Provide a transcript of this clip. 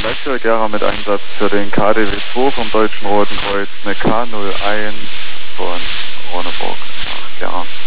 Löcher, Gera mit Einsatz für den KDW 2 vom Deutschen Roten Kreuz, eine K01 von Roneburg nach Gera.